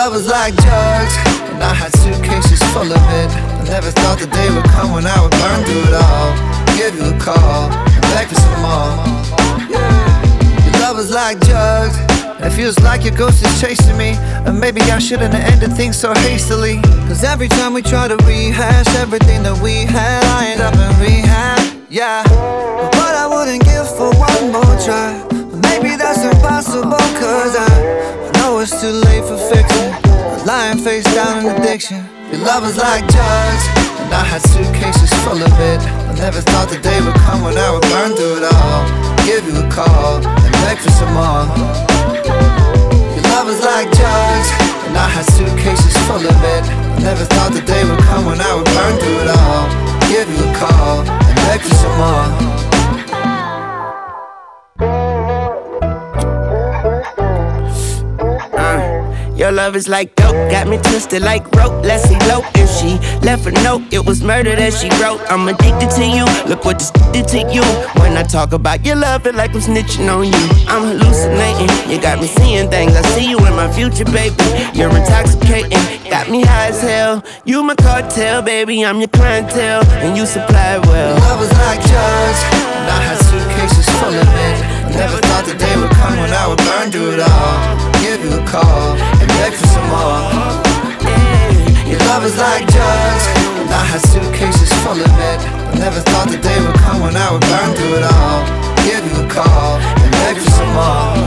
love was like drugs, and I had suitcases full of it. I never thought the day would come when I would burn through it all, give you a call, and beg for some more. Your love was like drugs, it feels like your ghost is chasing me. And maybe I shouldn't have ended things so hastily, cause every time we try to rehash everything that we had, I end up in rehab, yeah. But I wouldn't give for one more try. But maybe that's impossible, cause I know it's too late for fixing lying face down in addiction. Your love was like drugs, and I had suitcases full of it. I never thought the day would come when I would burn through it all, give you a call, and beg for some more. Your love was like drugs, and I had suitcases full of it. I never thought the day would come when I would burn through it all, give you a call, and beg for some more. Your love is like dope, got me twisted like rope. Let's elope. If she left a note, it was murder that she wrote. I'm addicted to you, look what this did to you. When I talk about your love, feel like I'm snitching on you. I'm hallucinating, you got me seeing things. I see you in my future, baby. You're intoxicating, got me high as hell. You my cartel, baby, I'm your clientele, and you supply well. Your love was like drugs, and I had suitcases full of it. I never thought the day would come when I would burn through it all, give you a call, and beg for some more. Your love is like drugs, and I had suitcases full of it. I never thought the day would come when I would burn through it all, give you a call, and beg for some more.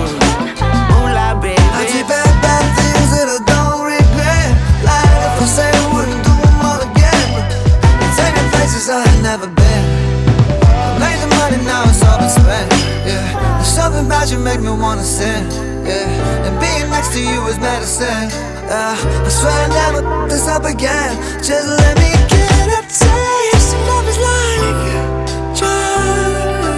I did bad things that I don't regret. Lied if I say I wouldn't do them all again. I'm taking places I had never been. I made the money, now it's all been spent, yeah. There's something about you make me wanna sin, yeah. And being next to you is medicine, I swear I never this up again. Just let me get a taste of love is like drugs.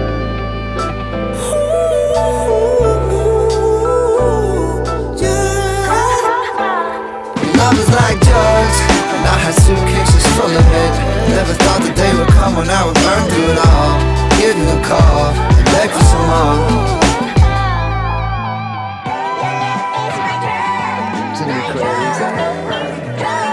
Love is like drugs, and I had suitcases full of it. Never thought the day would come when I would burn through it all, give you a call, and beg for some more. Crazy.